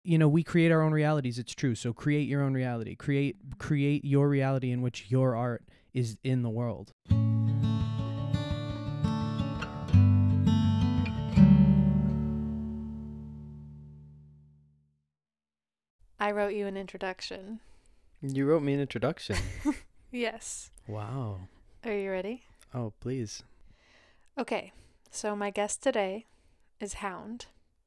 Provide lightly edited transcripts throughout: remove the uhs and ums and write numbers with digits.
we create our own realities. It's true. So create your own reality. Create your reality in which your art is in the world. I wrote you an introduction. You wrote me an introduction. Yes. Wow. Are you ready? Oh, please. Okay, so my guest today is Hound,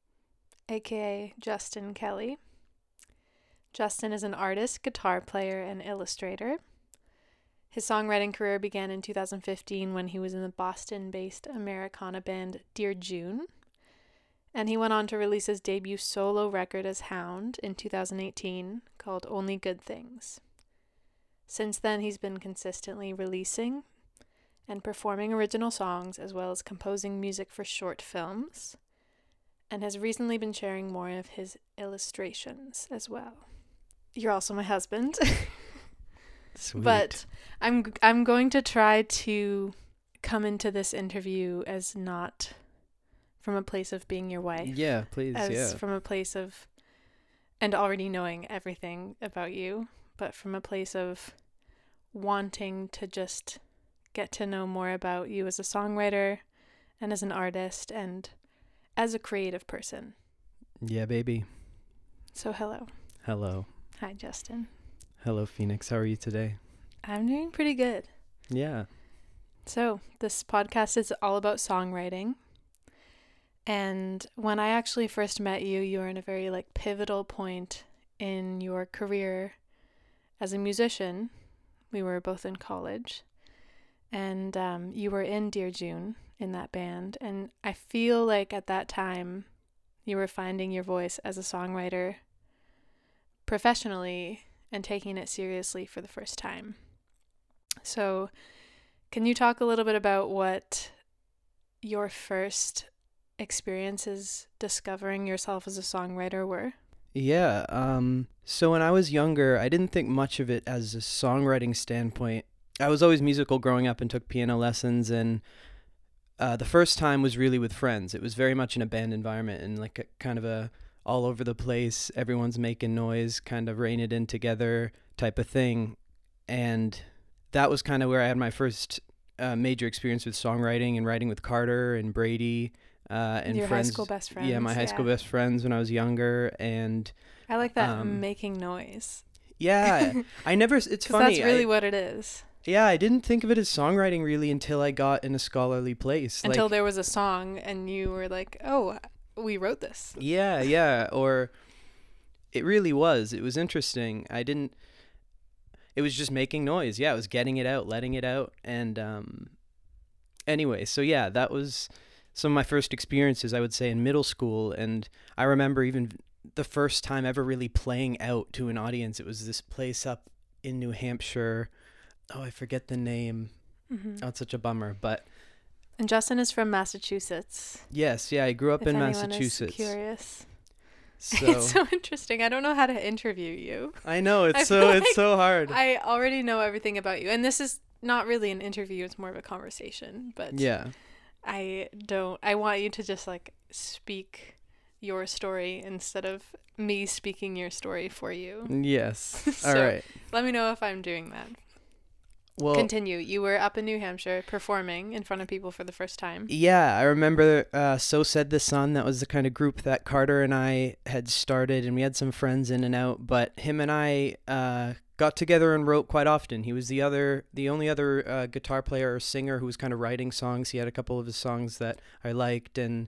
aka Justin Kelly. Justin is an artist, guitar player, and illustrator. His songwriting career began in 2015 when he was in the Boston-based Americana band Dear June, and he went on to release his debut solo record as Hound in 2018 called Only Good Things. Since then, he's been consistently releasing and performing original songs as well as composing music for short films, and has recently been sharing more of his illustrations as well. You're also my husband. Sweet. But I'm going to try to come into this interview as not from a place of being your wife. Yeah, please. As Yeah. from a place of, and already knowing everything about you, but from a place of wanting to just get to know more about you as a songwriter and as an artist and as a creative person. Yeah, baby. So hello. Hello. Hi, Justin. Hello, Phoenix. How are you today? I'm doing pretty good. Yeah. So this podcast is all about songwriting. And when I actually first met you, you were in a very pivotal point in your career as a musician. We were both in college. And you were in Dear June in that band. And I feel like at that time you were finding your voice as a songwriter professionally and taking it seriously for the first time. So can you talk a little bit about what your first experiences discovering yourself as a songwriter were? Yeah. So when I was younger, I didn't think much of it as a songwriting standpoint. I was always musical growing up and took piano lessons, and the first time was really with friends. It was very much in a band environment and a kind of a all over the place, everyone's making noise, kind of rein it in together type of thing. And that was kind of where I had my first major experience with songwriting and writing with Carter and Brady and your friends. high school best friends. Yeah, my high school best friends when I was younger. And I like that making noise. Yeah, I never. It's funny. That's really what it is. Yeah, I didn't think of it as songwriting really until I got in a scholarly place. Until there was a song and you were like, oh, we wrote this. Yeah. Or it really was. It was interesting. It was just making noise. Yeah, it was getting it out, letting it out. And anyway, so yeah, that was some of my first experiences, I would say, in middle school. And I remember even the first time ever really playing out to an audience. It was this place up in New Hampshire. Oh, I forget the name. Mm-hmm. Oh, it's such a bummer. And Justin is from Massachusetts. Yes, yeah, I grew up in Massachusetts. Is curious. So, it's so interesting. I don't know how to interview you. I know, it's so hard. I already know everything about you. And this is not really an interview, it's more of a conversation. But yeah. I want you to just speak your story instead of me speaking your story for you. Yes. So all right. Let me know if I'm doing that. Well, continue. You were up in New Hampshire performing in front of people for the first time. Yeah, I remember So Said the Sun. That was the kind of group that Carter and I had started, and we had some friends in and out. But him and I got together and wrote quite often. He was the only other guitar player or singer who was kind of writing songs. He had a couple of his songs that I liked, and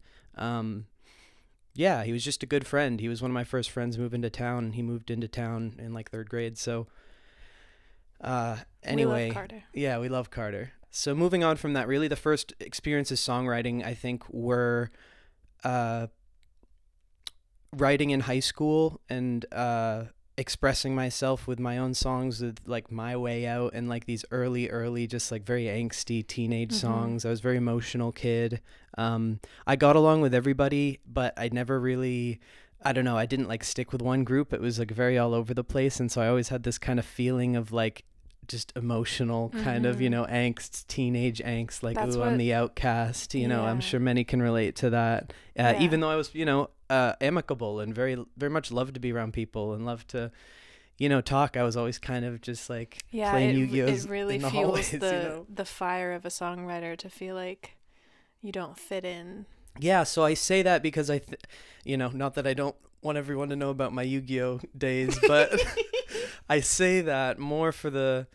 yeah, he was just a good friend. He was one of my first friends moving to town. He moved into town in third grade, so... Anyway, we love Carter. Yeah, we love Carter. So moving on from that, really the first experiences songwriting, I think, were writing in high school and expressing myself with my own songs with My Way Out and these early just very angsty teenage songs. I was a very emotional kid. I got along with everybody, but I never really... I don't know, I didn't stick with one group. It was very all over the place, and so I always had this kind of feeling of just emotional kind of, angst, teenage angst, I'm the outcast, I'm sure many can relate to that. Even though I was, amicable and very very much loved to be around people and loved to, you know, talk. I was always kind of just like playing Yu-Gi-Ohs it really in the fuels hallways, the you know? the fire of a songwriter to feel like you don't fit in. Yeah, so I say that because you know, not that I don't want everyone to know about my Yu-Gi-Oh days, but I say that more for the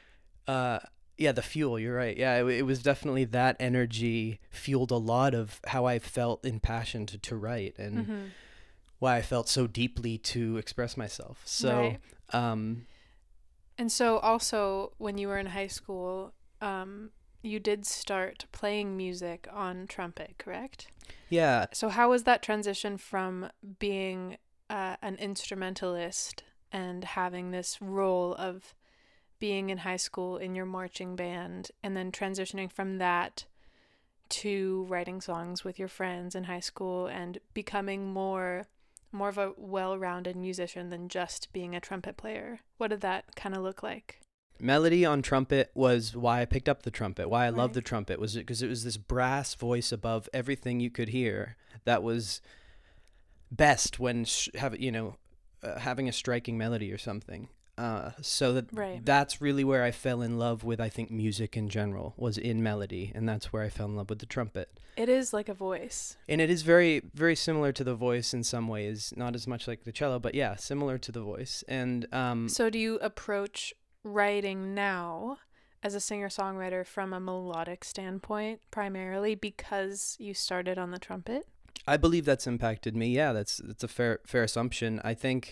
the fuel. You're right. Yeah, it was definitely that energy fueled a lot of how I felt in passion to write and why I felt so deeply to express myself. So, Right. um, And so also when you were in high school, you did start playing music on trumpet, correct? yeah, So how was that transition from being an instrumentalist and having this role of being in high school in your marching band and then transitioning from that to writing songs with your friends in high school and becoming more of a well-rounded musician than just being a trumpet player? What did that kind of look like? melody on trumpet was why I picked up the trumpet. Why I love Right. the trumpet was because it was this brass voice above everything you could hear that was best when having a striking melody or something. So Right. that's really where I fell in love with, I think, music in general, was in melody, and that's where I fell in love with the trumpet. It is like a voice. And it is very, very similar to the voice in some ways, not as much like the cello, but yeah, similar to the voice. And So do you approach writing now as a singer-songwriter from a melodic standpoint primarily because you started on the trumpet? I believe that's impacted me. Yeah, that's a fair assumption. I think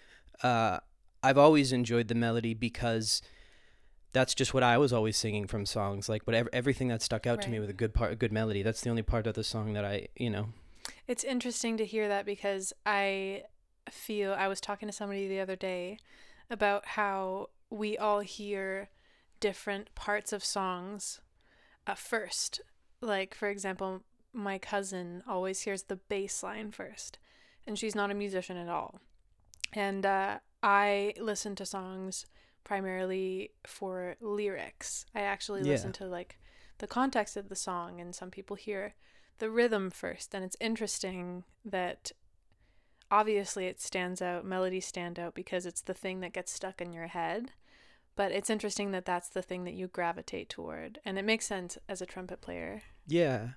I've always enjoyed the melody because that's just what I was always singing from songs. Like everything that stuck out to me Right. with a good melody. That's the only part of the song that I. It's interesting to hear that because I was talking to somebody the other day about how we all hear different parts of songs first. Like, for example, my cousin always hears the bass line first, and she's not a musician at all. And I listen to songs primarily for lyrics. I actually listen to like the context of the song, and some people hear the rhythm first. And it's interesting that obviously it stands out, melodies stand out because it's the thing that gets stuck in your head. But it's interesting that that's the thing that you gravitate toward. And it makes sense as a trumpet player. Yeah,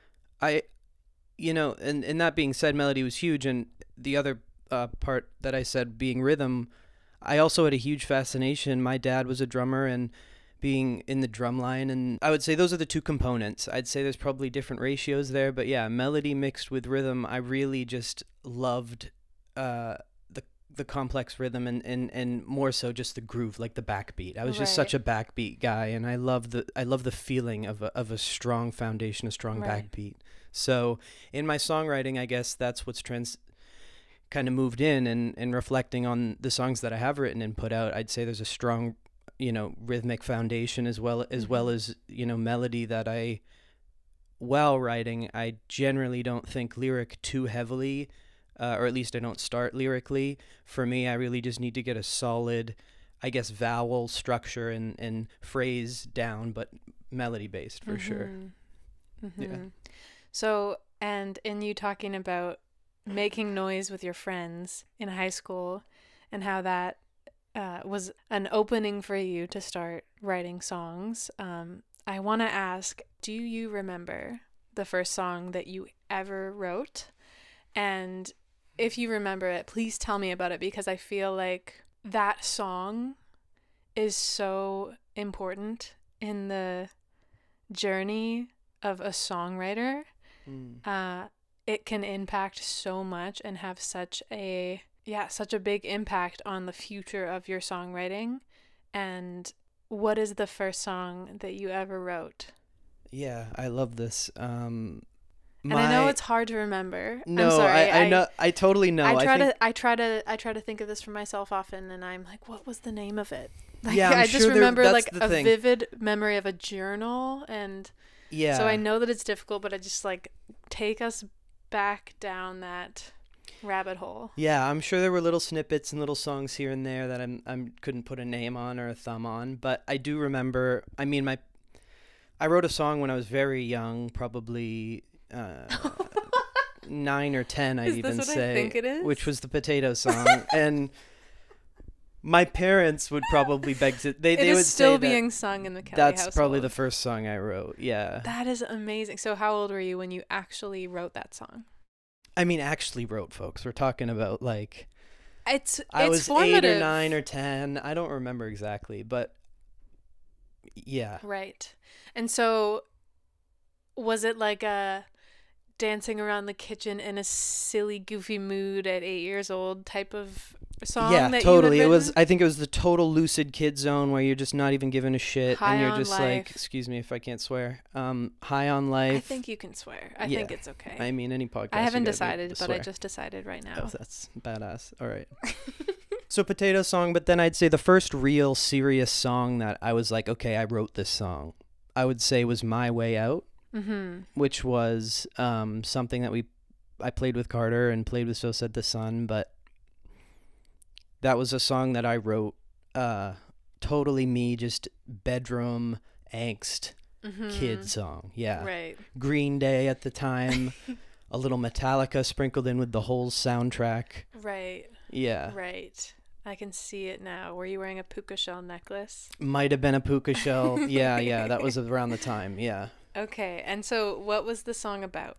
and that being said, melody was huge, and the other part that I said being rhythm, I also had a huge fascination. My dad was a drummer, and being in the drum line, and I would say those are the two components. I'd say there's probably different ratios there, but yeah, melody mixed with rhythm. I really just loved the complex rhythm and more so just the groove, like the backbeat. I was just such a backbeat guy, and I love the feeling of a strong foundation, a strong backbeat. So in my songwriting, I guess that's what's kind of moved in, and reflecting on the songs that I have written and put out, I'd say there's a strong, rhythmic foundation as well as melody that while writing, I generally don't think lyric too heavily, or at least I don't start lyrically. For me, I really just need to get a solid, I guess, vowel structure and phrase down, but melody based for sure. Yeah. So, and in you talking about making noise with your friends in high school and how that was an opening for you to start writing songs, I want to ask, do you remember the first song that you ever wrote? And if you remember it, please tell me about it, because I feel like that song is so important in the journey of a songwriter. It can impact so much and have such a big impact on the future of your songwriting. And what is the first song that you ever wrote? Yeah, I love this. And I know it's hard to remember. No, I'm sorry. I know. I totally know. I try to think of this for myself often, and I'm like, what was the name of it? Like, yeah, I just remember that's like the a thing. vivid memory of a journal, and Yeah. so I know that it's difficult, but I just like take us back down that rabbit hole. Yeah, I'm sure there were little snippets and little songs here and there that I couldn't put a name on or a thumb on, but I do remember. I mean, I wrote a song when I was very young, probably 9 or 10, I'd Is this even what I say, think it is? which was the Potato Song. And my parents would probably beg to. They It would is still say being sung in the Kelly that's household. probably the first song I wrote. Yeah. That is amazing. So how old were you when you actually wrote that song? I mean, actually wrote, folks. We're talking about like It's I was formative. 8 or 9 or 10. I don't remember exactly, but yeah. Right. And so was it like a dancing around the kitchen in a silly, goofy mood at 8 years old type of song? Yeah, that totally. You had It was. written? I think it was the total lucid kid zone where you're just not even giving a shit, High and you're on just life. like, excuse me if I can't swear. High on life. I think you can swear. I Yeah. think it's okay. I mean, any podcast. I you haven't gotta be able decided, to but I swear. just decided right now. Oh, that's badass. All right. So Potato Song, but then I'd say the first real serious song that I was like, okay, I wrote this song, I would say was My Way Out, which was something that I played with Carter and played with So Said the Sun, but that was a song that I wrote, totally me, just bedroom angst kid song. Yeah. Right. Green Day at the time, a little Metallica sprinkled in with the whole soundtrack. Right. Yeah. Right. I can see it now. Were you wearing a puka shell necklace? Might have been a puka shell. Yeah, that was around the time. Yeah. Okay. And so what was the song about?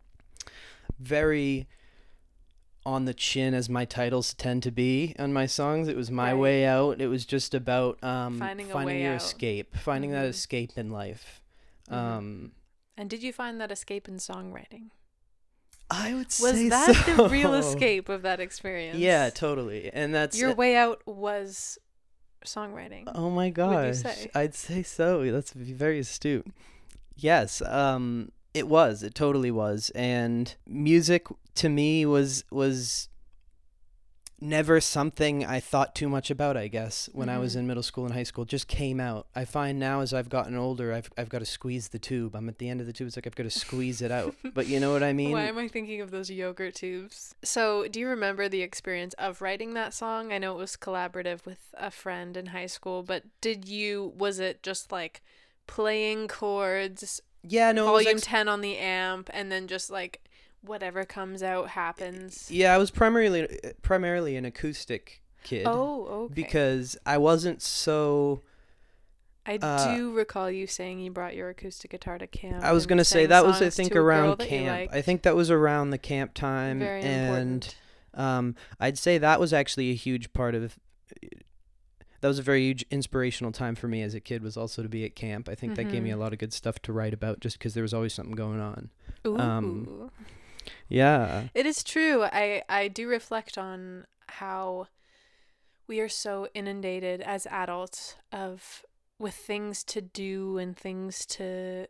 Very on the chin, as my titles tend to be on my songs. It was My Right. Way Out. It was just about Finding a way your out. escape, finding that Mhm. escape in life. And did you find that escape in songwriting? I would Was say that so. the real escape of that experience? Yeah, totally. And that's Your way out was songwriting. Oh my Would you gosh. say? I'd say so. That's very astute. Yes, it was. It totally was. And music to me was never something I thought too much about, I guess, when I was in middle school and high school. It just came out. I find now as I've gotten older, I've got to squeeze the tube. I'm at the end of the tube. It's like I've got to squeeze it out. But you know what I mean? Why am I thinking of those yogurt tubes? So, do you remember the experience of writing that song? I know it was collaborative with a friend in high school, but was it just like playing chords, Yeah, no, volume 10 on the amp, and then just like whatever comes out happens? Yeah, I was primarily an acoustic kid. Oh, okay. Because I wasn't so... I do recall you saying you brought your acoustic guitar to camp. I was and going to say sang that was, I songs think, to a girl around that you camp. liked. I think that was around the camp time. Very and important. I'd say that was actually a huge part of... That was a very huge inspirational time for me as a kid, was also to be at camp. I think that gave me a lot of good stuff to write about just because there was always something going on. Ooh. Yeah. It is true. I do reflect on how we are so inundated as adults with things to do and things to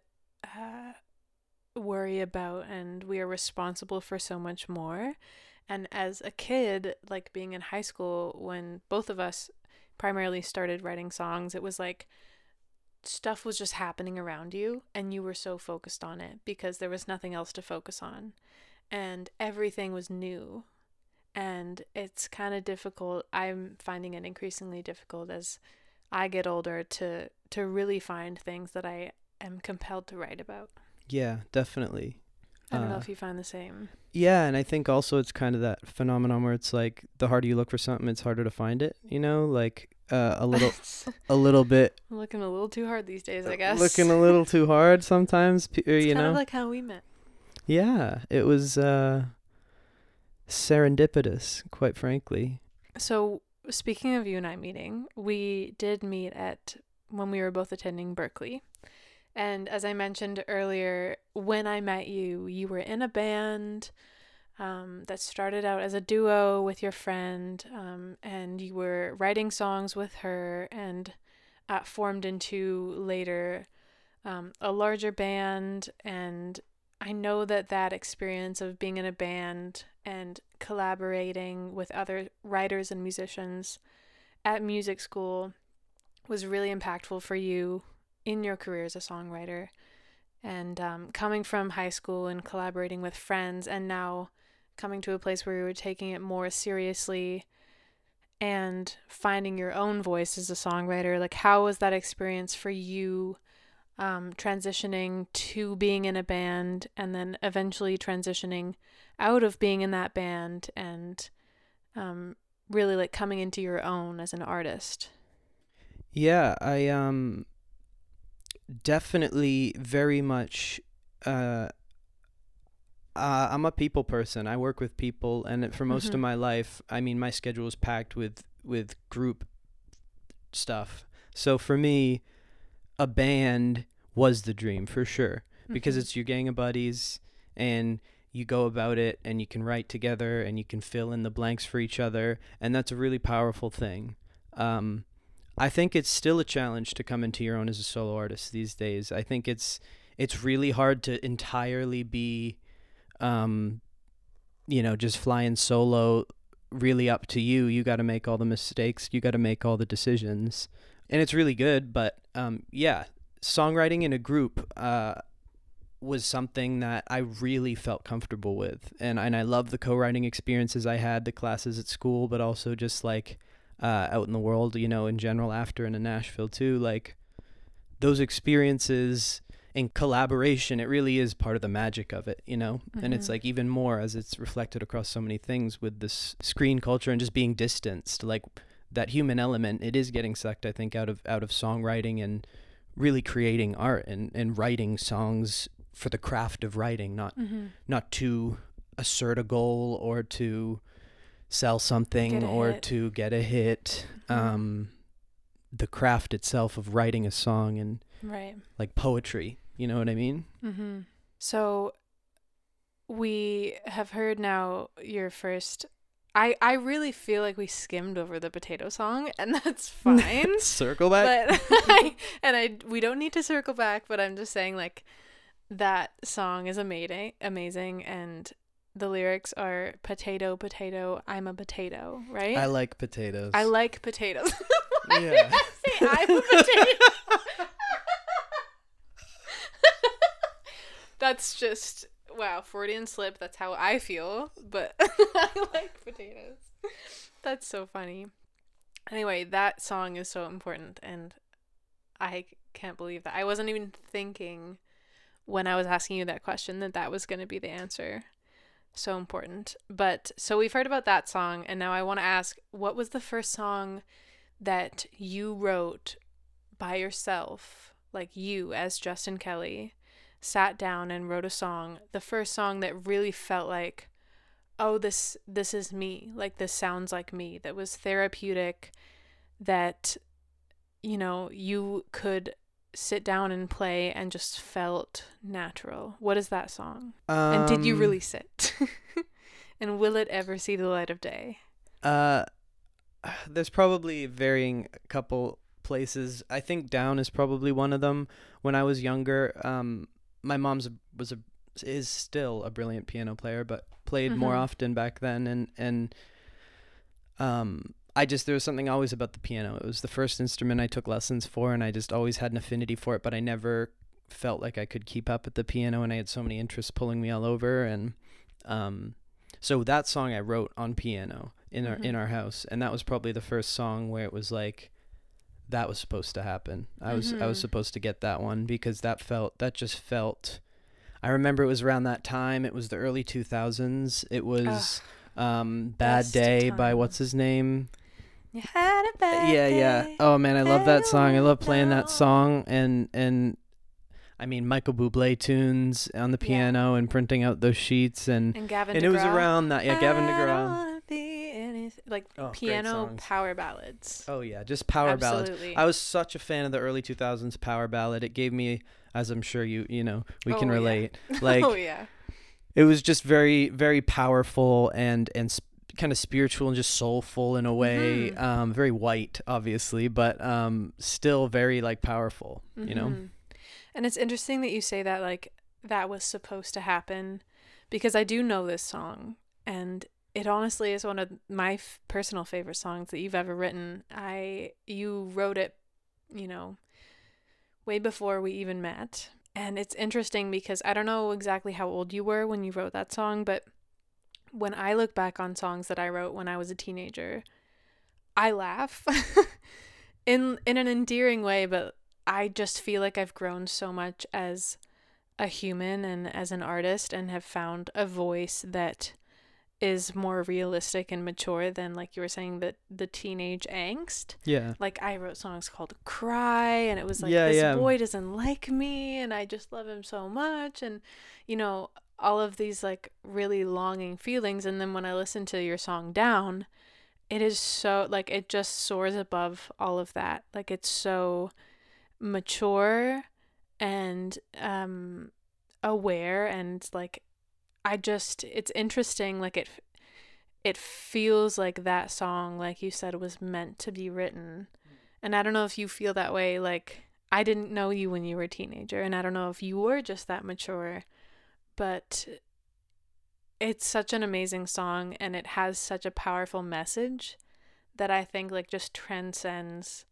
worry about, and we are responsible for so much more. And as a kid, like being in high school, when both of us primarily started writing songs, it was like stuff was just happening around you and you were so focused on it because there was nothing else to focus on. And everything was new, and it's kind of difficult. I'm finding it increasingly difficult as I get older to really find things that I am compelled to write about. Yeah, definitely. I don't know if you find the same. Yeah, and I think also it's kind of that phenomenon where it's like the harder you look for something, it's harder to find it, you know, like a little bit. I'm looking a little too hard these days, I guess. Looking a little too hard sometimes, it's you kind know. of like how we met. Yeah, it was serendipitous, quite frankly. So, speaking of you and I meeting, we did meet when we were both attending Berkeley. And as I mentioned earlier, when I met you, you were in a band that started out as a duo with your friend, and you were writing songs with her, and formed into later a larger band. And I know that experience of being in a band and collaborating with other writers and musicians at music school was really impactful for you in your career as a songwriter. And coming from high school and collaborating with friends, and now coming to a place where you were taking it more seriously and finding your own voice as a songwriter, like how was that experience for you transitioning to being in a band and then eventually transitioning out of being in that band and really like coming into your own as an artist? Yeah, I definitely very much I'm a people person. I work with people, and for most of my life, I mean, my schedule is packed with group stuff. So for me, a band was the dream for sure, because it's your gang of buddies, and you go about it, and you can write together, and you can fill in the blanks for each other, and that's a really powerful thing. I think it's still a challenge to come into your own as a solo artist these days. I think it's really hard to entirely be just flying solo, really up to you. You got to make all the mistakes. You got to make all the decisions. And it's really good. But songwriting in a group was something that I really felt comfortable with. And I love the co-writing experiences I had, the classes at school, but also just like out in the world, in general, after and in Nashville too. Like those experiences in collaboration, it really is part of the magic of it, and it's like even more as it's reflected across so many things with this screen culture and just being distanced, like that human element, it is getting sucked, I think, out of songwriting and really creating art and writing songs for the craft of writing, not to assert a goal or to sell something or to get a hit. The craft itself of writing a song and like poetry. You know what I mean? Mm-hmm. So we have heard now your first... I really feel like we skimmed over the potato song, and that's fine. Circle back? But we don't need to circle back, but I'm just saying, like, that song is amazing, and the lyrics are potato, potato, I'm a potato, right? I like potatoes. I like potatoes. Yeah. Did I say I'm a potato? That's just, wow, Freudian slip. That's how I feel, but I like potatoes. That's so funny. Anyway, that song is so important, and I can't believe that. I wasn't even thinking when I was asking you that question that was going to be the answer. So important. But so we've heard about that song, and now I want to ask, what was the first song that you wrote by yourself, like you as Justin Kelly sat down and wrote a song, the first song that really felt like, oh, this is me, like this sounds like me, that was therapeutic, that you could sit down and play and just felt natural? What is that song? And did you release it? And will it ever see the light of day? There's probably varying couple places. I think Down is probably one of them. When I was younger, my mom's is still a brilliant piano player, but played more often back then, and there was something always about the piano. It was the first instrument I took lessons for, and I just always had an affinity for it, but I never felt like I could keep up at the piano, and I had so many interests pulling me all over, and so that song I wrote on piano in our house, and that was probably the first song where it was like, that was supposed to happen. I was supposed to get that one, because that just felt, I remember it was around that time. It was the early 2000s. It was Bad Day by what's his name? You had a bad day. Yeah. Oh man, I love that song. I love playing that song, and I mean Michael Bublé tunes on the piano and printing out those sheets, and Gavin DeGraw. It was around that. Yeah, Gavin DeGraw. Like piano power ballads. Oh yeah, just power ballads. I was such a fan of the early 2000s power ballad. It gave me, as I'm sure we can relate. Yeah. Like, oh yeah, it was just very, very powerful and kind of spiritual and just soulful in a way. Very white, obviously, but still very like powerful. And it's interesting that you say that, like, that was supposed to happen, because I do know this song, and it honestly is one of my personal favorite songs that you've ever written. You wrote it, way before we even met. And it's interesting because I don't know exactly how old you were when you wrote that song, but when I look back on songs that I wrote when I was a teenager, I laugh in an endearing way, but I just feel like I've grown so much as a human and as an artist, and have found a voice that is more realistic and mature than, like you were saying, the teenage angst. Yeah. Like, I wrote songs called Cry, and it was like, Yeah, this yeah. boy doesn't like me and I just love him so much, and you know, all of these like really longing feelings. And then when I listen to your song Down, it is so like, it just soars above all of that. Like, it's so mature and aware, and like, it's interesting. Like, it feels like that song, like you said, was meant to be written. And I don't know if you feel that way. Like, I didn't know you when you were a teenager, and I don't know if you were just that mature, but it's such an amazing song, and it has such a powerful message that I think like just transcends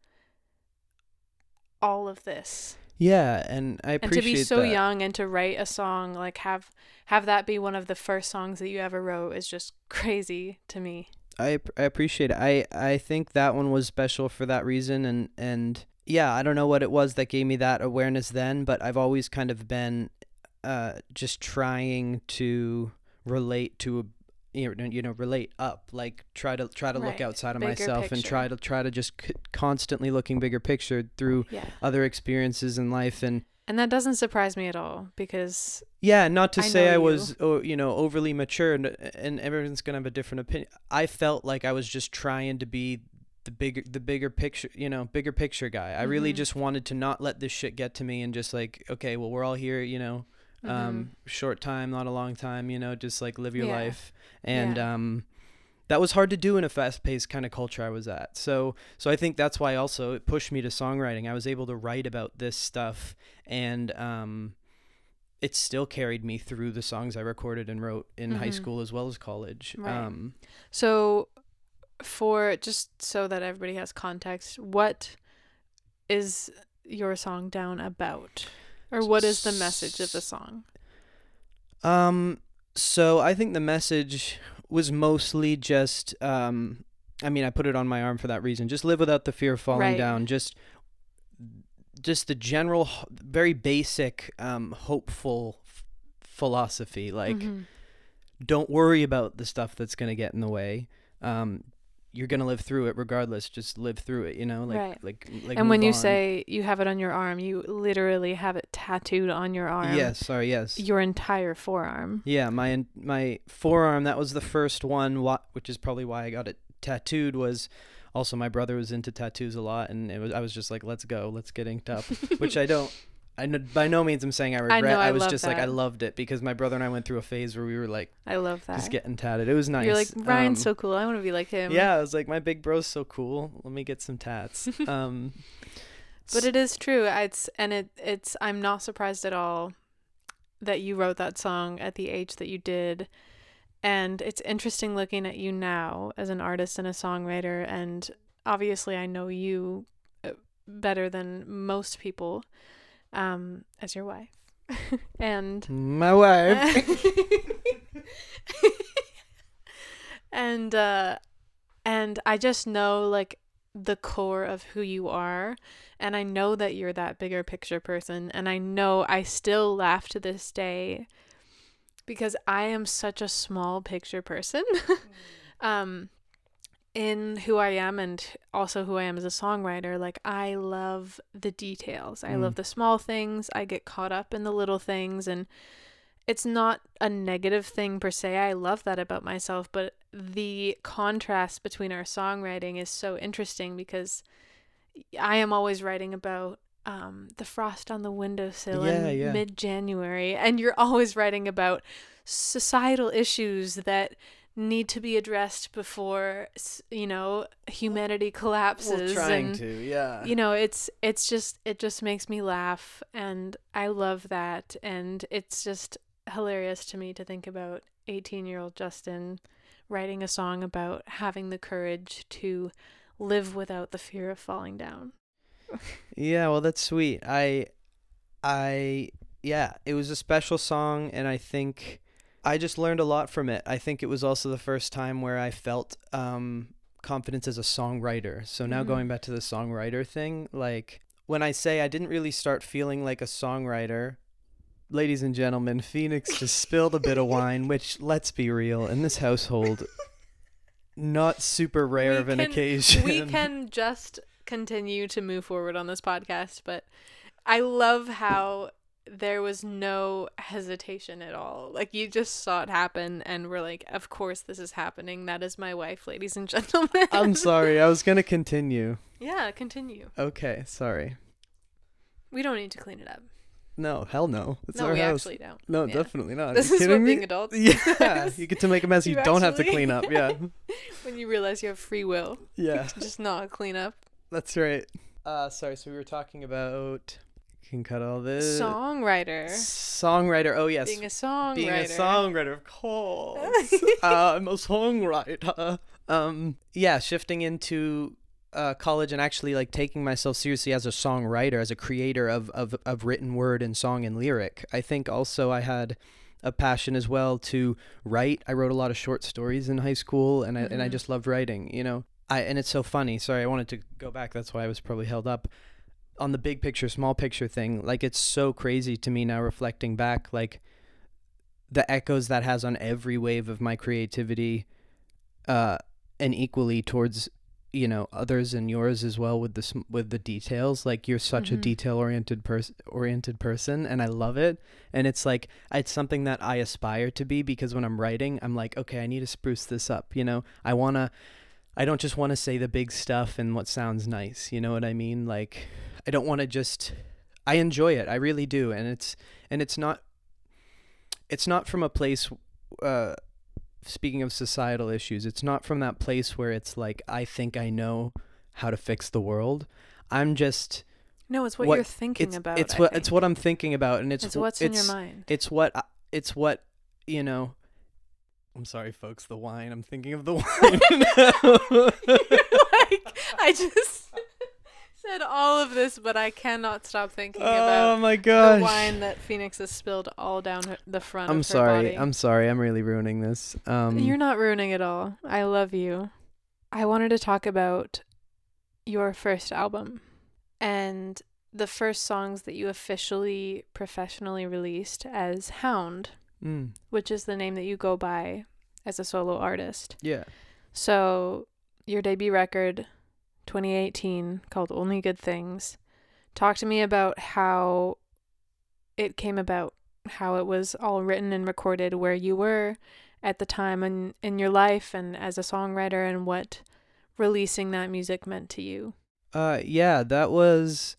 all of this. Yeah, and I And appreciate to be so that. young and to write a song, like have that be one of the first songs that you ever wrote, is just crazy to me. I appreciate it. I think that one was special for that reason, and yeah, I don't know what it was that gave me that awareness then, but I've always kind of been just trying to relate to relate up, like try to Right. look outside of Bigger myself and picture. try to just constantly looking bigger picture through Yeah. other experiences in life. And that doesn't surprise me at all, because yeah, not to I say know I you. was overly mature, and everyone's gonna have a different opinion. I felt like I was just trying to be the bigger picture, bigger picture guy. I really Mhm. just wanted to not let this shit get to me, and just like, okay, well, we're all here, short time, not a long time, just like live your Yeah. life. And Yeah. that was hard to do in a fast-paced kind of culture I was at. So I think that's why also it pushed me to songwriting. I was able to write about this stuff, and it still carried me through the songs I recorded and wrote in high Mhm. school as well as college. Right. So, for just so that everybody has context, what is your song Down about? Or what is the message of the song? So I think the message was mostly just, I put it on my arm for that reason. Just live without the fear of falling Right. down. Just the general, very basic, hopeful philosophy. Like, Mhm. don't worry about the stuff that's going to get in the way. You're going to live through it regardless. Just live through it, Right. like And when move you on. say you have it on your arm, you literally have it tattooed on your arm. Yes, Your entire forearm. Yeah, my forearm, that was the first one, which is probably why I got it tattooed. Was also, my brother was into tattoos a lot, and I was just like, let's go, let's get inked up, which by no means I'm saying I regret. know, I was love just like, I that. loved it, because my brother and I went through a phase where we were like I love that. just getting tatted. It was nice. You're like, Ryan's so cool. I want to be like him. Yeah, I was like, my big bro's so cool. Let me get some tats. But it is true. It's I'm not surprised at all that you wrote that song at the age that you did. And it's interesting looking at you now as an artist and a songwriter, and obviously I know you better than most people as your wife. And my wife. and I just know like the core of who you are, and I know that you're that bigger picture person, and I know I still laugh to this day because I am such a small picture person in who I am, and also who I am as a songwriter. Like, I love the details. I love the small things. I get caught up in the little things, and it's not a negative thing per se. I love that about myself, but the contrast between our songwriting is so interesting because I am always writing about the frost on the windowsill in mid-January, and you're always writing about societal issues that need to be addressed before humanity collapses. It just makes me laugh, and I love that, and it's just hilarious to me to think about 18-year-old Justin writing a song about having the courage to live without the fear of falling down. Yeah, well, that's sweet. It was a special song, and I think I just learned a lot from it. I think it was also the first time where I felt confidence as a songwriter. So now going back to the songwriter thing, like, when I say I didn't really start feeling like a songwriter, ladies and gentlemen, Phoenix just spilled a bit of wine, which, let's be real, in this household, not super rare of an occasion. We can just continue to move forward on this podcast, but I love how there was no hesitation at all. Like, you just saw it happen and we're like, of course this is happening. That is my wife, ladies and gentlemen. I'm sorry. I was going to continue. Yeah, continue. Okay, sorry. We don't need to clean it up. No, hell no. It's our we house. actually don't. No, Yeah. definitely not. This Are you is kidding what me? being adults Yeah, is. you get to make a mess you don't have to actually- clean up. Yeah. When you realize you have free will. Yeah, Just not clean up. that's right. Sorry, so we were talking about... Can cut all this. Songwriter. Songwriter. Oh, yes. Being a songwriter. Being a songwriter, of course. I'm a songwriter. Yeah, shifting into college and actually like taking myself seriously as a songwriter, as a creator of written word and song and lyric. I think also I had a passion as well to write. I wrote a lot of short stories in high school, and I just loved writing. You know, and it's so funny. Sorry, I wanted to go back. That's why I was probably held up. On the big picture, small picture thing, like, it's so crazy to me now reflecting back, like, the echoes that has on every wave of my creativity, and equally towards, you know, others and yours as well with the details. Like, you're such a detail-oriented person, and I love it. And it's like, it's something that I aspire to be, because when I'm writing, I'm like, okay, I need to spruce this up, you know? I don't just want to say the big stuff and what sounds nice, you know what I mean? Like, I don't want to just, I enjoy it. I really do. And it's not from a place, speaking of societal issues, it's not from that place where it's like, I think I know how to fix the world. I'm just... No, it's what you're thinking about. It's what I'm thinking about. And it's what's in your mind. It's what, you know... I'm sorry, folks, the wine. I'm thinking of the wine. Like, I just said all of this, but I cannot stop thinking about my gosh. the wine that Phoenix has spilled all down the front of her sorry. body. I'm sorry. I'm really ruining this. You're not ruining it all. I love you. I wanted to talk about your first album and the first songs that you officially, professionally released as Hound. Which is the name that you go by as a solo artist. Yeah. So your debut record, 2018, called Only Good Things. Talk to me about how it came about, how it was all written and recorded, where you were at the time in your life and as a songwriter, and what releasing that music meant to you. Yeah, that was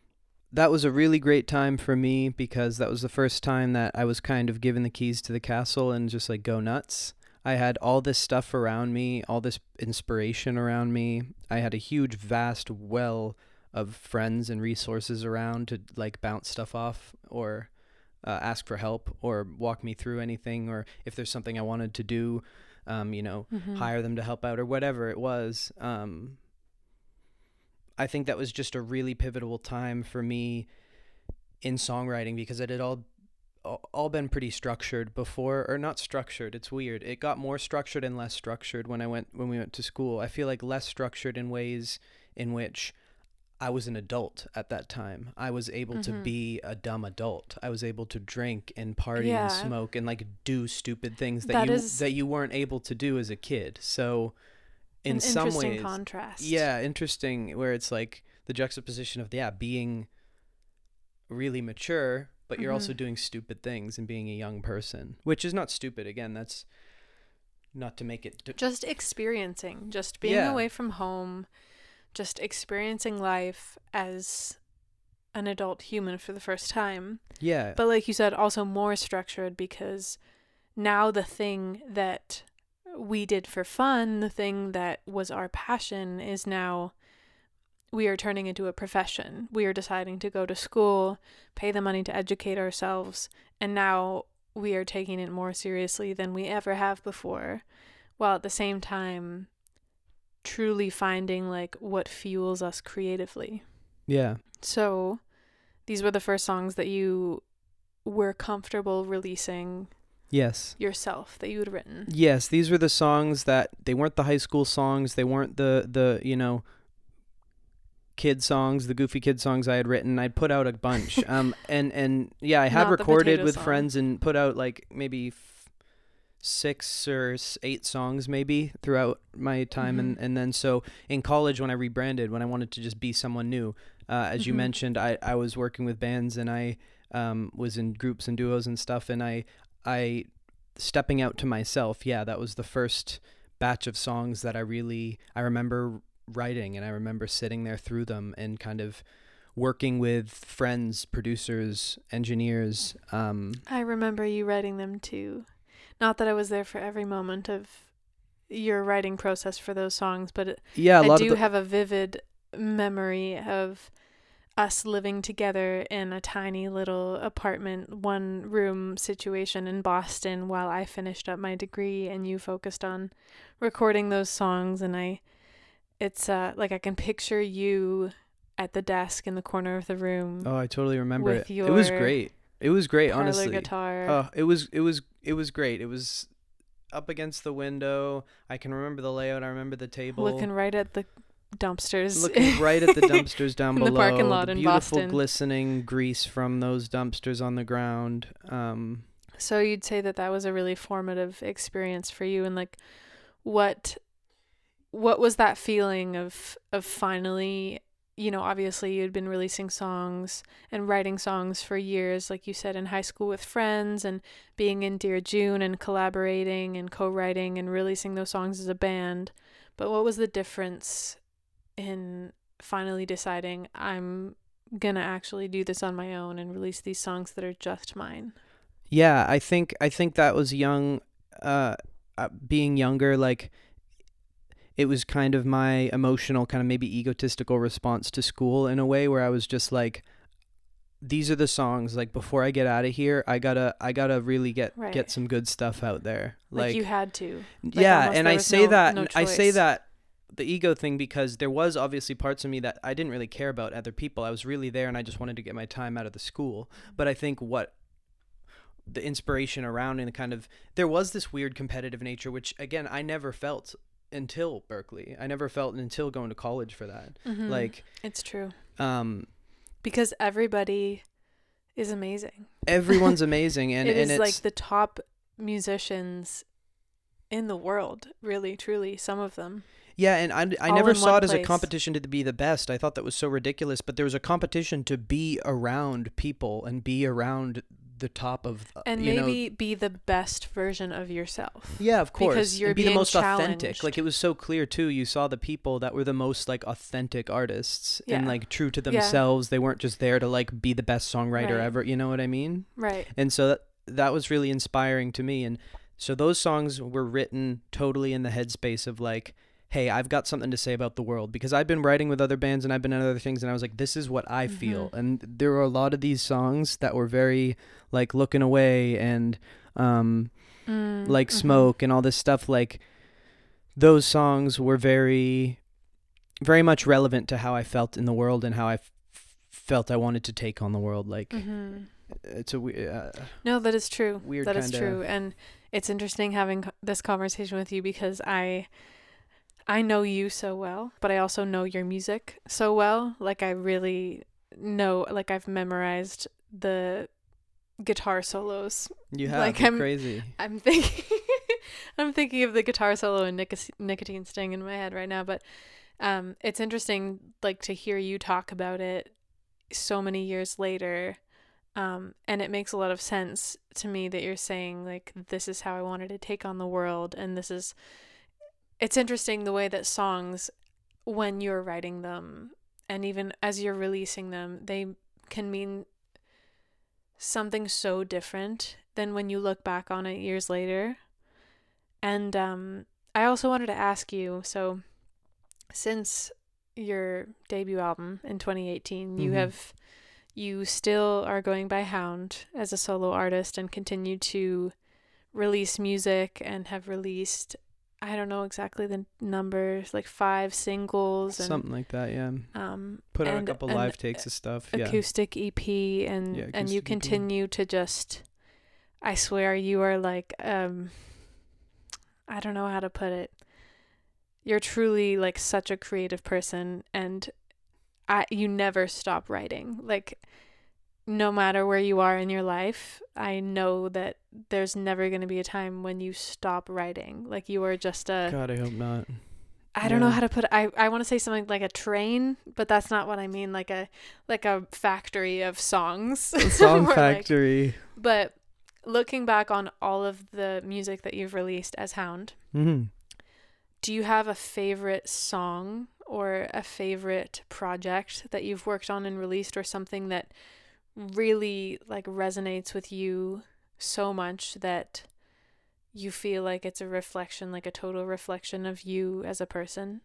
a really great time for me, because that was the first time that I was kind of given the keys to the castle and just like go nuts. I had all this stuff around me, all this inspiration around me. I had a huge, vast well of friends and resources around to like bounce stuff off, or ask for help, or walk me through anything, or if there's something I wanted to do, you know, hire them to help out, or whatever it was. I think that was just a really pivotal time for me in songwriting, because it had all been pretty structured before, or not structured. It's weird. It got more structured and less structured when we went to school. I feel like less structured in ways in which I was an adult at that time. I was able to be a dumb adult. I was able to drink and party and smoke and like do stupid things that you weren't able to do as a kid. So in some ways, interesting contrast. Yeah, interesting, where it's like the juxtaposition of being really mature, but you're also doing stupid things and being a young person, which is not stupid. Again, that's not to make it just experiencing, just being away from home, just experiencing life as an adult human for the first time. Yeah. But like you said, also more structured, because now the thing that we did for fun, the thing that was our passion, is now we are turning into a profession. We are deciding to go to school, pay the money to educate ourselves, and now we are taking it more seriously than we ever have before, while at the same time truly finding like what fuels us creatively. Yeah. So these were the first songs that you were comfortable releasing. Yes. Yourself, that you had written. Yes, these were the songs that, they weren't the high school songs, they weren't the you know, kid songs, the goofy kid songs I had written. I'd put out a bunch. And yeah, I had Not the recorded potato with song. friends and put out like maybe 6 or 8 songs maybe throughout my time. Mhm. And then so in college when I rebranded, when I wanted to just be someone new, as you Mhm. mentioned, I was working with bands and I was in groups and duos and stuff, and I stepping out to myself, yeah, that was the first batch of songs that I remember writing, and I remember sitting there through them and kind of working with friends, producers, engineers. I remember you writing them too. Not that I was there for every moment of your writing process for those songs, but Yeah, a I lot do of the, have a vivid memory of us living together in a tiny little apartment, one room situation in Boston while I finished up my degree and you focused on recording those songs. And it's like I can picture you at the desk in the corner of the room oh, I totally remember with it. It was your great. It was great, parlor honestly. guitar. Oh, it was great. It was up against the window. I can remember the layout. I remember the table. Looking right at the dumpsters. Looking right at the dumpsters down In the below. parking lot the in beautiful Boston. glistening grease from those dumpsters on the ground. So you'd say that was a really formative experience for you, and like what was that feeling of finally, obviously you'd been releasing songs and writing songs for years, like you said, in high school with friends, and being in Dear June and collaborating and co-writing and releasing those songs as a band. But what was the difference in finally deciding I'm gonna actually do this on my own and release these songs that are just mine? Yeah, I think that was young, being younger, like it was kind of my emotional, kind of maybe egotistical response to school in a way, where I was just like, these are the songs, like before I get out of here, I gotta really get Right. some good stuff out there. Like you had to. Like yeah, almost and there I was say no that I choice. say that the ego thing because there was obviously parts of me that I didn't really care about other people. I was really there and I just wanted to get my time out of the school. But I think what the inspiration around and kind of, there was this weird competitive nature, which again I never felt until Berkeley. I never felt until going to college for that. Mhm. Like It's true. um Because everybody is amazing. everyone's amazing, and it is it's like the top musicians in the world, really, truly, some of them. yeah, and I all never in saw one it as a place. competition to be the best. I thought that was so ridiculous, but there was a competition to be around people and be around the top of And you know, maybe be the best version of yourself. yeah, of course, because you're and be the being most authentic. challenged. Like it was so clear too. You saw the people that were the most like authentic artists and Yeah. like true to Yeah. themselves. They weren't just there to like be the best songwriter Right. ever. You know what I mean? Right. And so that was really inspiring to me. And so those songs were written totally in the headspace of like, hey, I've got something to say about the world, because I've been writing with other bands and I've been in other things, and I was like, this is what I feel. Mhm. And there were a lot of these songs that were very like looking away and like Smoke and all this stuff. Like those songs were very, very much relevant to how I felt in the world and how I felt I wanted to take on the world. Like it's a No, that is true. weird That is kinda- true. And it's interesting having this conversation with you because I know you so well, but I also know your music so well. Like I really know, like I've memorized the guitar solos. you have like, you're I'm- crazy. I'm thinking I'm thinking of the guitar solo in Nicotine Sting in my head right now, but it's interesting like to hear you talk about it so many years later. And it makes a lot of sense to me that you're saying like this is how I wanted to take on the world, and it's interesting the way that songs, when you're writing them and even as you're releasing them, they can mean something so different than when you look back on it years later. And I also wanted to ask you, so since your debut album in 2018, Mhm. you still are going by Hound as a solo artist and continue to release music and have released, I don't know exactly the numbers, like 5 singles and Something like that, yeah. Put out a and couple an live takes of stuff, yeah. acoustic EP, and Yeah, and you acoustic EP. continue to just, I swear you are like I don't know how to put it. You're truly like such a creative person, and you never stop writing. Like, no matter where you are in your life, I know that there's never going to be a time when you stop writing. Like, you are just a... God, I hope not. I don't know how to put it. I want to say something like a train, but that's not what I mean. Like a factory of songs. A song Or factory. but looking back on all of the music that you've released as Hound, Mm-hmm. do you have a favorite song or a favorite project that you've worked on and released, or something that really like resonates with you so much that you feel like it's a reflection, like a total reflection of you as a person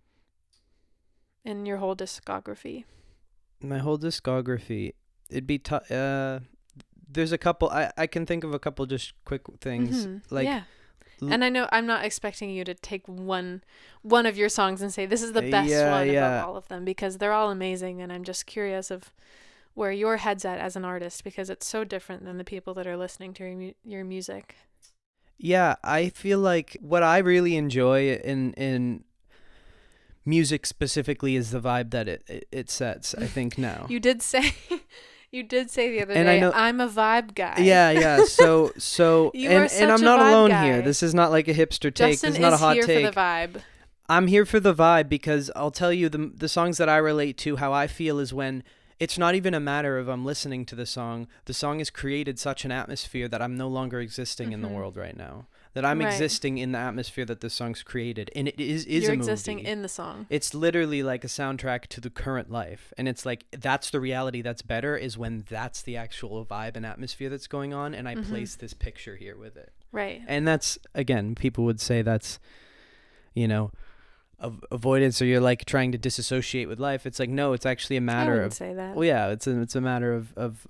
in your whole discography? My whole discography, it'd be there's a couple, I can think of a couple just quick things. Like, yeah. And I know I'm not expecting you to take one of your songs and say this is the best one above all of them, because they're all amazing, and I'm just curious of where your head's at as an artist, because it's so different than the people that are listening to your music. Yeah, I feel like what I really enjoy in music specifically is the vibe that it sets, I think now. You did say the other day, I'm a vibe guy. Yeah. So and I'm not alone guy. here. This is not like a hipster take. Justin this is not a hot is here take. for the vibe. I'm here for the vibe, because I'll tell you the songs that I relate to, how I feel is when it's not even a matter of I'm listening to the song has created such an atmosphere that I'm no longer existing in the world right now. That I'm existing in the atmosphere that the song's created. And it is You're a movie. existing in the song. It's literally like a soundtrack to the current life. And it's like, that's the reality that's better, is when that's the actual vibe and atmosphere that's going on, and I place this picture here with it. Right. And that's, again, people would say that's, avoidance, or you're like trying to disassociate with life. It's like, no, it's actually a matter I wouldn't of say that. Well, yeah, it's a matter of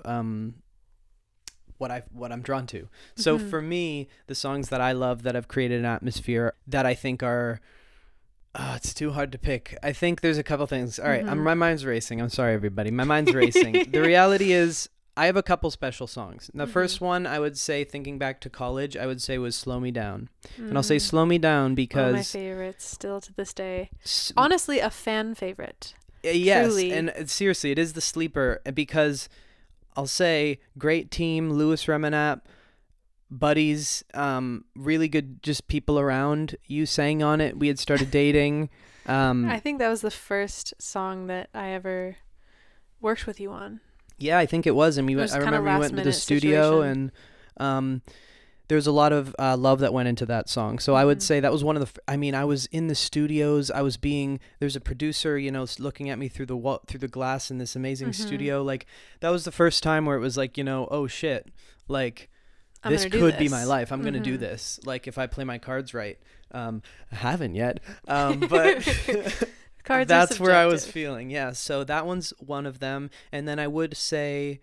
what I'm drawn to. So for me, the songs that I love that have created an atmosphere that I think are it's too hard to pick. I think there's a couple things. All right, my mind's racing. I'm sorry, everybody. My mind's racing. The reality is, I have a couple special songs. The first one, I would say, thinking back to college, I would say was Slow Me Down. And I'll say Slow Me Down because... One of my favorites, still to this day. Honestly, a fan favorite. Yes, Truly. and seriously, it is the sleeper, because I'll say great team, Louis Remenap, buddies, really good just people around. You sang on it. We had started dating. I think that was the first song that I ever worked with you on. Yeah, I think it was. And I remember we went to the studio situation. and there was a lot of love that went into that song. So I would say that was one of the, I was in the studios. There's a producer, looking at me through the glass in this amazing studio. Like, that was the first time where it was like, oh shit, like this could be my life. I'm going to do this. Like, if I play my cards right. I haven't yet. But that's where I was feeling. Yeah. So that one's one of them. And then I would say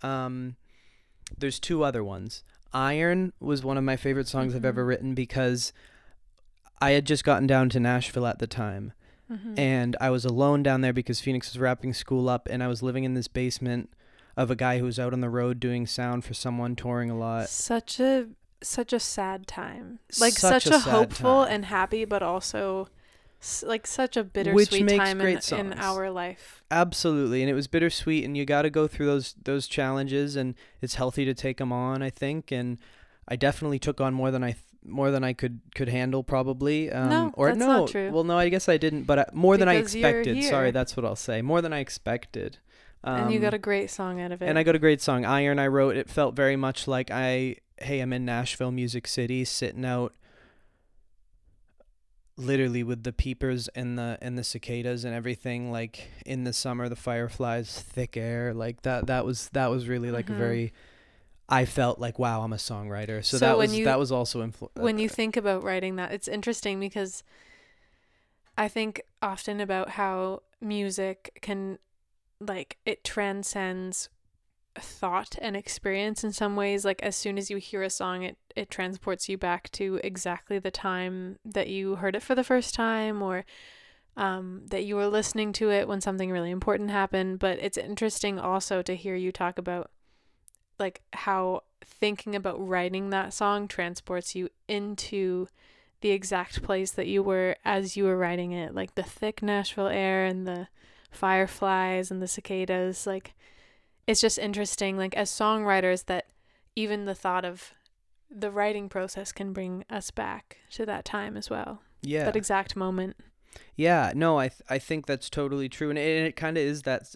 there's two other ones. Iron was one of my favorite songs I've ever written, because I had just gotten down to Nashville at the time. And I was alone down there because Phoenix was wrapping school up, and I was living in this basement of a guy who was out on the road doing sound for someone, touring a lot. Such a sad time. Like, such a hopeful and happy, but also like such a bittersweet time in our life. Absolutely. And it was bittersweet, and you got to go through those challenges, and it's healthy to take them on, I think. And I definitely took on more than I could handle, probably. Not true. Well, no, I guess I didn't, but more than I expected. Sorry, that's what I'll say. More than I expected. And you got a great song out of it. And I got a great song. Iron, I wrote. It felt very much like I'm in Nashville, Music City, sitting out literally with the peepers and the cicadas and everything, like in the summer, the fireflies, thick air, like that was really like a very, I felt like, wow, I'm a songwriter. So that was also when you think about writing that, it's interesting, because I think often about how music can, like, it transcends thought and experience in some ways. Like, as soon as you hear a song, it transports you back to exactly the time that you heard it for the first time, or that you were listening to it when something really important happened. But it's interesting also to hear you talk about, like, how thinking about writing that song transports you into the exact place that you were as you were writing it, like the thick Nashville air and the fireflies and the cicadas. Like, it's just interesting, like, as songwriters, that even the thought of the writing process can bring us back to that time as well. Yeah. That exact moment. Yeah, no, I think that's totally true, and it kind of is that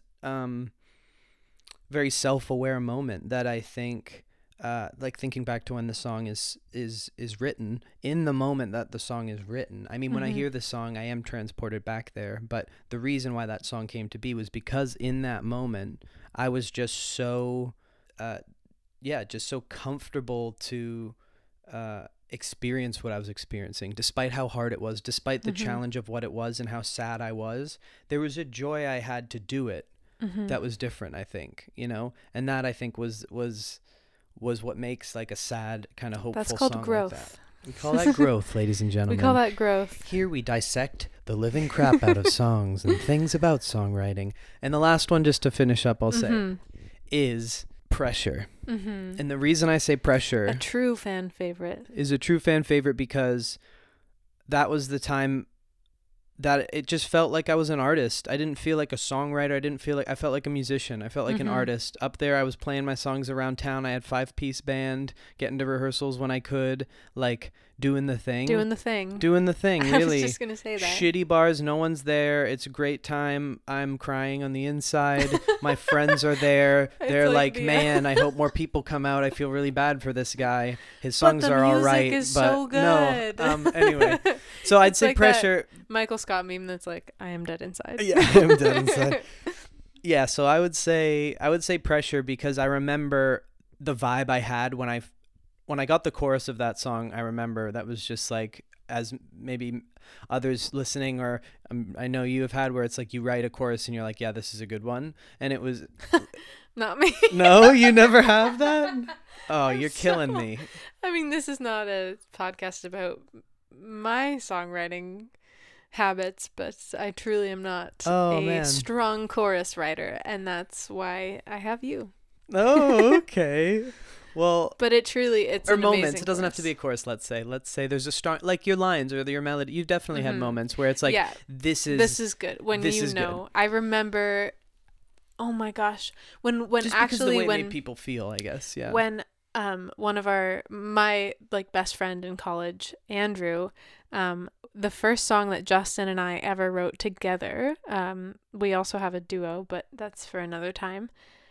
very self-aware moment that I think, like thinking back to when the song is written, in the moment that the song is written. I mean, when I hear the song, I am transported back there, but the reason why that song came to be was because in that moment, I was just so, just so comfortable to experience what I was experiencing, despite how hard it was, despite the challenge of what it was and how sad I was. There was a joy I had to do it that was different, I think, you know, and that I think was what makes like a sad kind of hopeful That's called song growth. like that. We call that growth, ladies and gentlemen. We call that growth. Here we dissect the living crap out of songs and things about songwriting. And the last one, just to finish up, I'll say, is Pressure. And the reason I say Pressure, a true fan favorite, is a true fan favorite because that was the time that it just felt like I was an artist. I didn't feel like a songwriter. I felt like a musician. I felt like an artist. Up there, I was playing my songs around town. I had 5-piece band, getting to rehearsals when I could, like doing the thing. Doing the thing, really. I was just going to say that. Shitty bars, no one's there. It's a great time. I'm crying on the inside. My friends are there. They're like, man, I hope more people come out. I feel really bad for this guy. His songs are all right. Is but so good. No. Anyway, so I'd say like Pressure. Michael Scott meme that's like, I am dead inside. Yeah, I am dead inside. Yeah, so I would say Pressure because I remember the vibe I had when I got the chorus of that song. I remember that was just like, as maybe others listening or I know you have had, where it's like you write a chorus and you're like, yeah, this is a good one, and it was not me. No, you never have that? Oh, you're killing me. I mean, this is not a podcast about my songwriting habits, but I truly am not strong chorus writer, and that's why I have you. Oh, okay. Well, but it's or moments. It doesn't chorus. have to be a chorus. Let's say there's a strong, like your lines or your melody. You've definitely had moments where it's like, this is good. When you know, good. I remember. Oh my gosh, when just actually the way when it made people feel, I guess, yeah. When one of my like best friend in college, Andrew, the first song that Justin and I ever wrote together. We also have a duo, but that's for another time.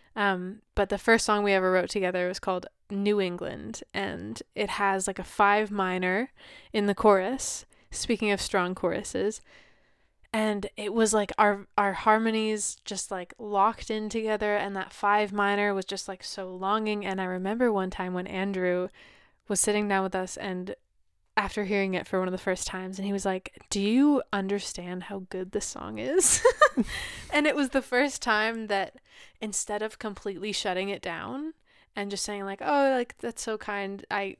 But the first song we ever wrote together was called New England, and it has like a 5 minor in the chorus, speaking of strong choruses, and it was like our harmonies just like locked in together, and that 5 minor was just like so longing. And I remember one time when Andrew was sitting down with us, and after hearing it for one of the first times, and he was like, do you understand how good this song is? And it was the first time that instead of completely shutting it down and just saying like, oh, like that's so kind, I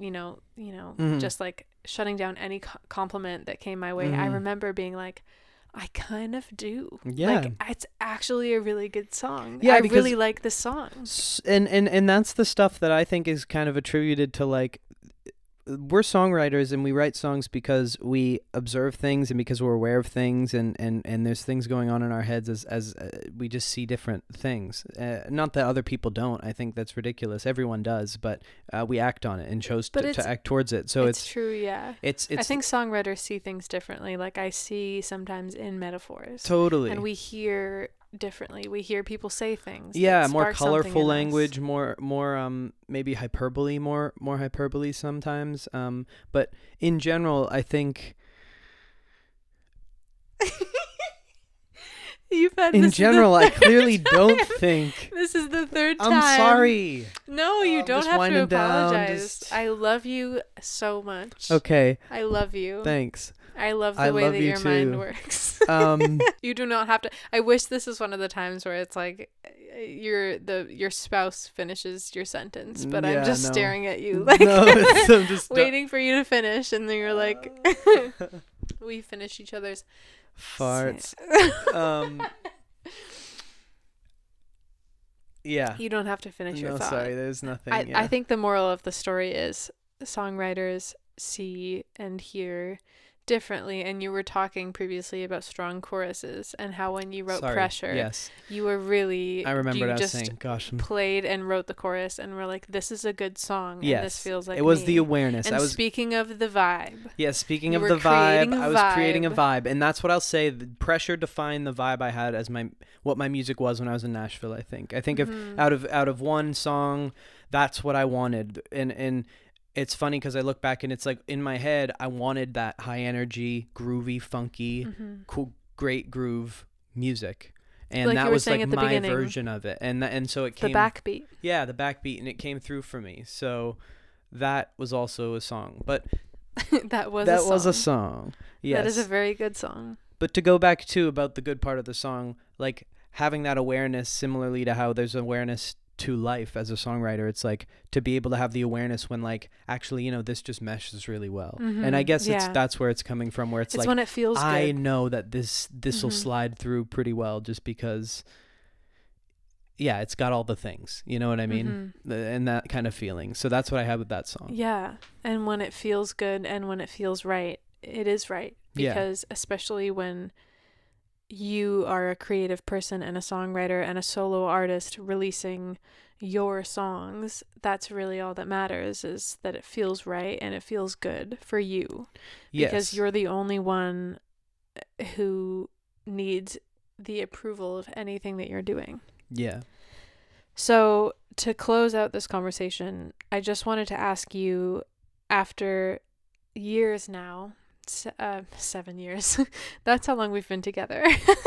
just like shutting down any compliment that came my way, I remember being like, I kind of do. Yeah. Like, it's actually a really good song. Yeah, I really like this song. And that's the stuff that I think is kind of attributed to, like, we're songwriters and we write songs because we observe things and because we're aware of things, and there's things going on in our heads as we just see different things. Not that other people don't. I think that's ridiculous. Everyone does, but we act on it and chose to act towards it. So it's true, yeah. It's I think songwriters see things differently. Like I see sometimes in metaphors. Totally. And we hear differently. We hear people say things. Yeah, more colorful language, more maybe hyperbole, more hyperbole sometimes. But in general, I think in general, I clearly don't think. This is the third time. I'm sorry. No, you don't have to apologize. Down, I love you so much. Okay. I love you. Thanks. I love the way that your mind works. You do not have to. I wish this is one of the times where it's like your spouse finishes your sentence, but I'm just staring at you like I'm just waiting for you to finish, and then you're like, we finish each other's farts. Yeah. You don't have to finish your thought. Sorry, there's nothing. I think the moral of the story is songwriters see and hear differently, and you were talking previously about strong choruses and how when you wrote Sorry. Pressure, Yes. you were really, I remember you I was just saying, gosh, played and wrote the chorus and were like, this is a good song, yes. and this feels like it was me. the awareness. And I was speaking of the vibe, speaking you of were the vibe, creating a I was creating a vibe. vibe, and that's what I'll say. The Pressure defined the vibe I had as what my music was when I was in Nashville. I think if Mhm. out of one song, that's what I wanted, and it's funny because I look back and it's like in my head I wanted that high energy, groovy, funky, Mhm. cool, great groove music, and Like that you were was saying like at the my beginning, version of it, and so it the came backbeat. the backbeat, and it came through for me. So that was also a song, but That was was a a song. song. Yes. That is a very good song. But to go back to about the good part of the song, like having that awareness, similarly to how there's awareness to life as a songwriter, it's like to be able to have the awareness when like actually, this just meshes really well. And I guess that's where it's coming from, where it's like when it feels I good. know that this will slide through pretty well just because it's got all the things, you know what I mean? And that kind of feeling. So that's what I had with that song. Yeah. And when it feels good and when it feels right, it is right. Because especially when you are a creative person and a songwriter and a solo artist releasing your songs, that's really all that matters, is that it feels right and it feels good for you. Because you're the only one who needs the approval of anything that you're doing. Yeah. So to close out this conversation, I just wanted to ask you, after years now, 7 years, that's how long we've been together,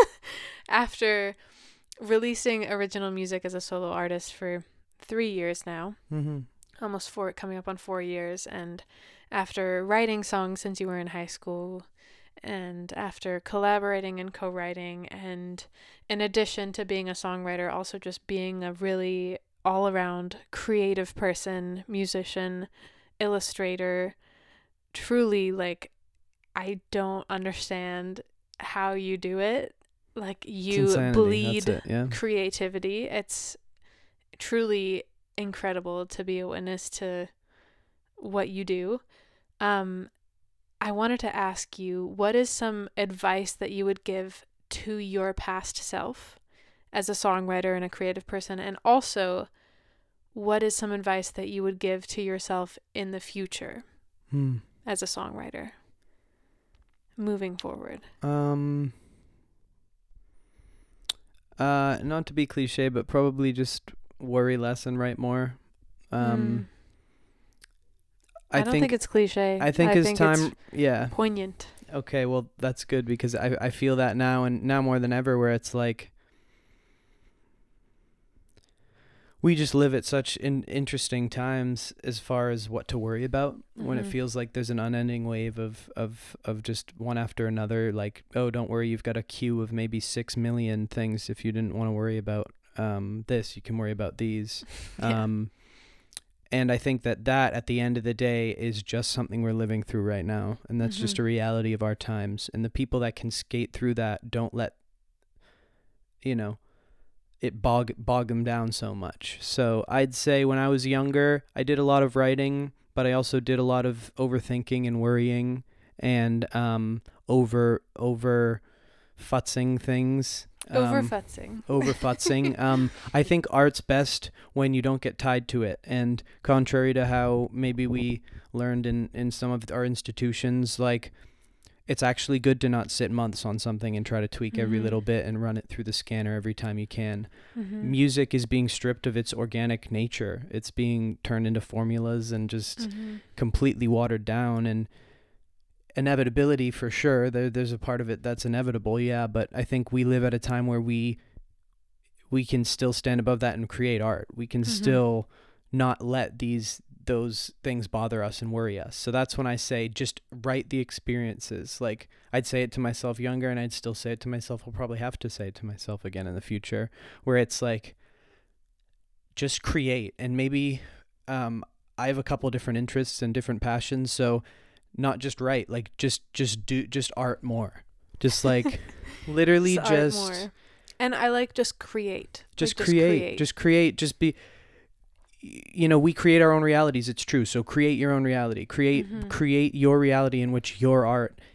after releasing original music as a solo artist for 3 years now, almost 4, coming up on 4 years, and after writing songs since you were in high school, and after collaborating and co-writing, and in addition to being a songwriter, also just being a really all-around creative person, musician, illustrator, truly, like, I don't understand how you do it. Like, you bleed creativity. It's truly incredible to be a witness to what you do. I wanted to ask you, what is some advice that you would give to your past self as a songwriter and a creative person? And also, what is some advice that you would give to yourself in the future as a songwriter moving forward? Not to be cliche, but probably just worry less and write more. I don't think it's cliche. I think it's time, poignant. Okay, well, that's good, because I feel that now, and now more than ever, where it's like we just live at such interesting times as far as what to worry about, when it feels like there's an unending wave of just one after another, like, oh, don't worry, you've got a queue of maybe 6 million things. If you didn't want to worry about this, you can worry about these. And I think that at the end of the day is just something we're living through right now. And that's just a reality of our times. And the people that can skate through that don't let, it bog them down so much. So I'd say when I was younger, I did a lot of writing, but I also did a lot of overthinking and worrying and over futzing things. Overfutzing. I think art's best when you don't get tied to it. And contrary to how maybe we learned in some of our institutions, like, it's actually good to not sit months on something and try to tweak every little bit and run it through the scanner every time you can. Music is being stripped of its organic nature. It's being turned into formulas and just completely watered down. And inevitability, for sure, there's a part of it that's inevitable, but I think we live at a time where we can still stand above that and create art. We can still not let those things bother us and worry us. So that's when I say just write the experiences. Like, I'd say it to myself younger, and I'd still say it to myself. I'll probably have to say it to myself again in the future, where it's like, just create. And maybe I have a couple different interests and different passions, so not just write, like just art more. Just like literally just art more. And I like just create. Just create. Just be, we create our own realities. It's true. So create your own reality. Create your reality in which your art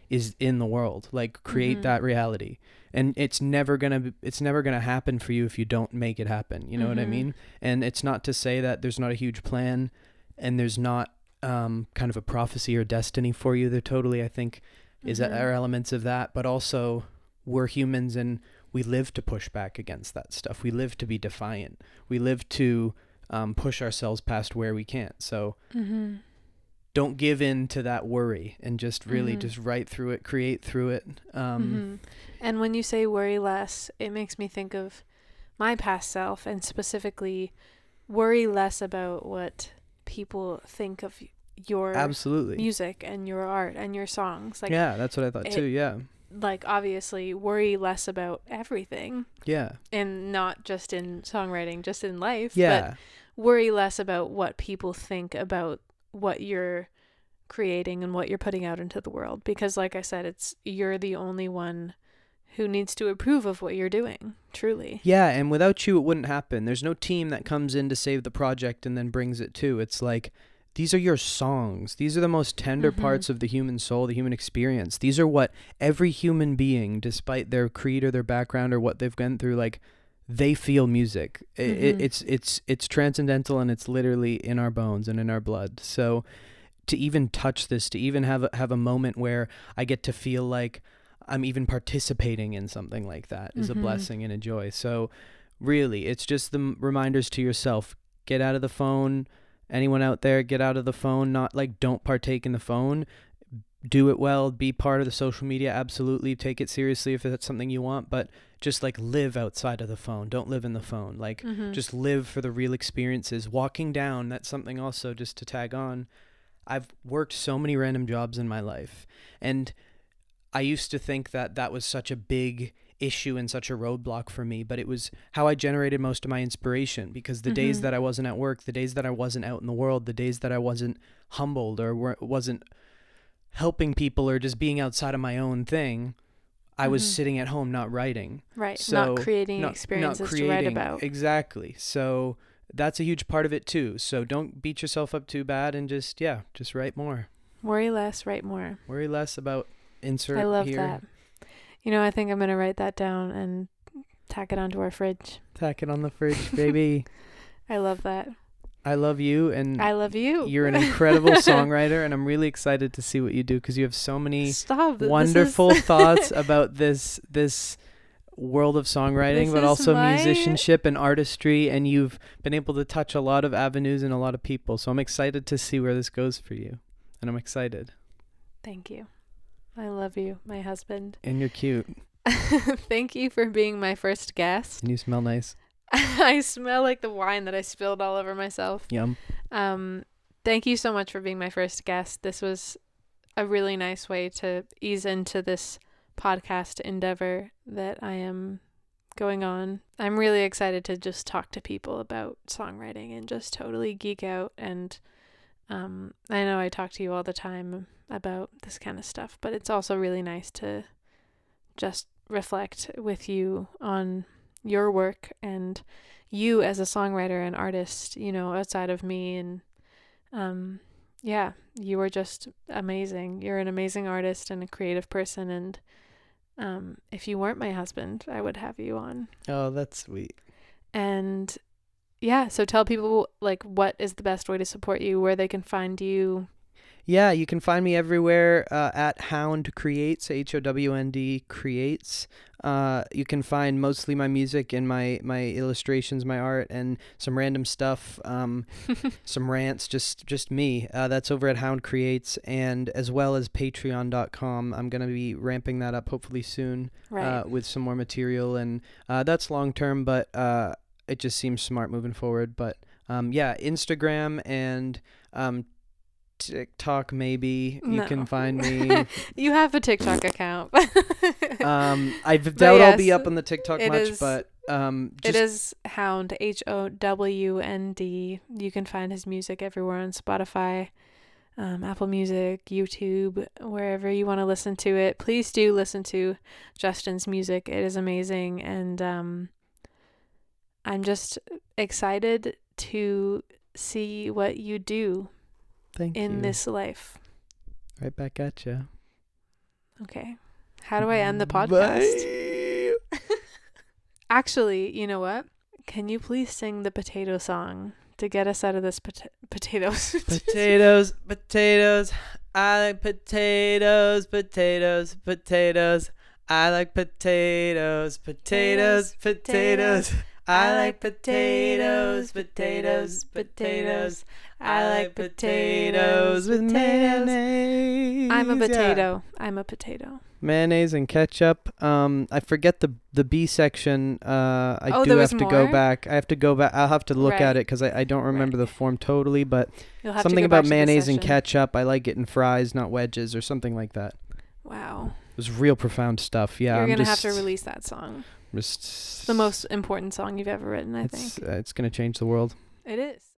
is in the world. Like create Mhm. that reality. And it's never going to happen for you if you don't make it happen. You know what I Mhm. mean? And it's not to say that there's not a huge plan and there's not kind of a prophecy or destiny for you. There totally, I think, are elements of that, but also we're humans and we live to push back against that stuff. We live to be defiant. We live to push ourselves past where we can't. So Mhm. don't give in to that worry and just really Mhm. just write through it, create through it. Mhm. And when you say worry less, it makes me think of my past self, and specifically worry less about what people think of your Absolutely. music and your art and your songs. Like, yeah, that's what I thought too. Yeah. like obviously worry less about everything, Yeah. and not just in songwriting, just in life. Yeah. But worry less about what people think about what you're creating and what you're putting out into the world, because like I said, you're the only one who needs to approve of what you're doing, truly. Yeah, and without you, it wouldn't happen. There's no team that comes in to save the project and then brings it to. It's like, these are your songs. These are the most tender parts of the human soul, the human experience. These are what every human being, despite their creed or their background or what they've gone through, like, they feel music. It's transcendental, and it's literally in our bones and in our blood. So to even touch this, to even have a moment where I get to feel like I'm even participating in something like that is a blessing and a joy. So really, it's just the reminders to yourself. Get out of the phone. Anyone out there, get out of the phone. Not like don't partake in the phone. Do it well. Be part of the social media. Absolutely. Take it seriously if that's something you want. But just like live outside of the phone. Don't live in the phone. Like just live for the real experiences. Walking down, that's something also just to tag on. I've worked so many random jobs in my life. And I used to think that was such a big issue and such a roadblock for me, but it was how I generated most of my inspiration, because the days that I wasn't at work, the days that I wasn't out in the world, the days that I wasn't humbled or wasn't helping people or just being outside of my own thing, I was sitting at home not writing. Right. So not creating experiences to write about. Exactly. So that's a huge part of it too. So don't beat yourself up too bad and just write more. Worry less, write more. Worry less about insert I love here. that. You know, I think I'm going to write that down and tack it onto our fridge. Tack it on the fridge, baby. I love that. I love you, and I love you. You're an incredible songwriter, and I'm really excited to see what you do, because you have so many wonderful thoughts about this world of songwriting, but also musicianship and artistry, and you've been able to touch a lot of avenues and a lot of people. So I'm excited to see where this goes for you, and I'm excited. Thank you. I love you, my husband. And you're cute. Thank you for being my first guest. And you smell nice. I smell like the wine that I spilled all over myself. Yum. Thank you so much for being my first guest. This was a really nice way to ease into this podcast endeavor that I am going on. I'm really excited to just talk to people about songwriting and just totally geek out. And I know I talk to you all the time about this kind of stuff, but it's also really nice to just reflect with you on your work and you as a songwriter and artist, you know, outside of me. And yeah, you are just amazing. You're an amazing artist and a creative person, and if you weren't my husband, I would have you on. Oh, that's sweet. And yeah, so tell people, like, what is the best way to support you, where they can find you. Yeah, you can find me everywhere at Hound Creates, HOWND Creates. You can find mostly my music and my illustrations, my art, and some random stuff, some rants, just me. That's over at Hound Creates, and as well as Patreon.com. I'm going to be ramping that up hopefully soon, Right. with some more material, and that's long term, but it just seems smart moving forward. But yeah, Instagram and TikTok, maybe you can find me. You have a TikTok account. I doubt I'll be up on the TikTok much, but it is Hound, HOWND. You can find his music everywhere on Spotify, Apple Music, YouTube, wherever you want to listen to it. Please do listen to Justin's music. It is amazing, and I'm just excited to see what you do in this life. Right back at you. Okay. How do I end the podcast? Actually, you know what? Can you please sing the potato song to get us out of this potatoes? Potatoes. I like potatoes. I like potatoes. I like potatoes. I like potatoes with mayonnaise. I'm a potato. I'm a potato. Mayonnaise and ketchup. I forget the B section. I do there have was to go more? back. I have to go back. I'll have to look Right. at it because I don't remember the form totally. But You'll have something to go back about to the mayonnaise and session. ketchup. I like it in fries, not wedges, or something like that. Wow. It was real profound stuff. Yeah, You're I'm going to just, have to release that song. Just, It's the most important song you've ever written, I think. It's gonna change the world. It is.